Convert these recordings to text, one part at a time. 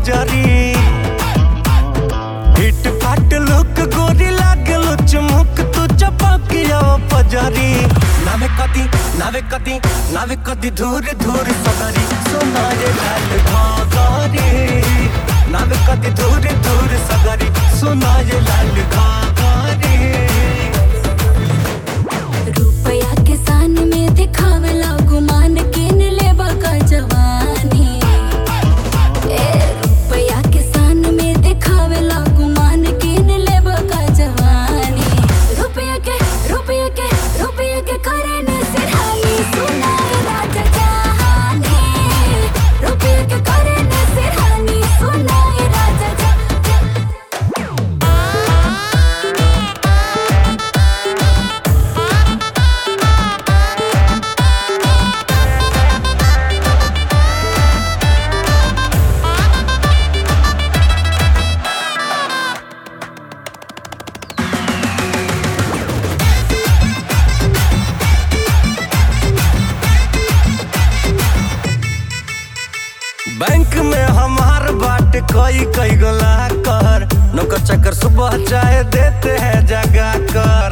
बजारी हिट फाट लुक गोरी लागे चुमुक तू चपकिया पजारी नावे कदी धूर धूर सगरी सुना ये लाल घाघरी नावे कदी धूर धूर सगरी सुना ये लाल घाघरी रुपया के सान में दिखावला गुमान किन लेबा का जवानी रुपया के सान में दिखावला गुमान किन लेबा का जवानी रुपया के करने सिरहानी सुना राजा जहानी रुपया के करने सिरहानी सुना राजा बैंक में हमार बाट कई गोला कर नौकर चक्कर सुबह चाय देते हैं जगा कर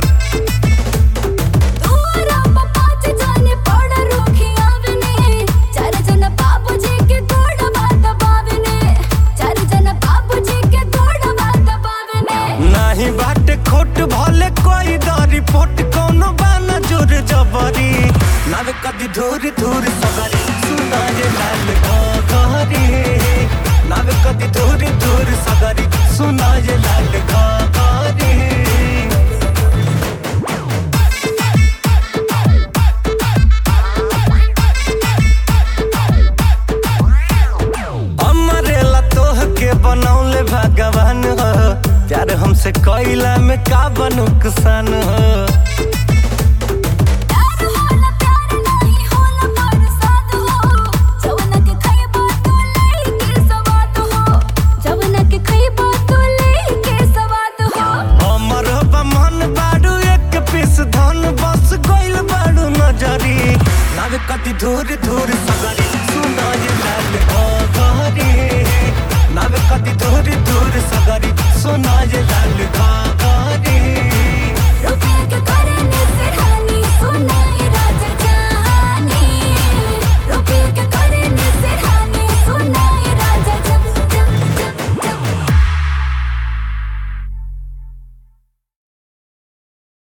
नहीं बाट खोट भले कोई दारी पोट कोनो बाना जोर जबरी नावे कदी धूर धूर सगरी सुना ये लाल घाघरी नावे कदी धूर धूर सगरी सुना ये लाल घाघरी हमारे लतोह के बनौले भगवान हो प्यार हमसे कोइला में का नुकसान हो नावे कदी धूर धूर सगरी सुना ये लाल घाघरी नावे कदी धूर धूर सगरी सुना ये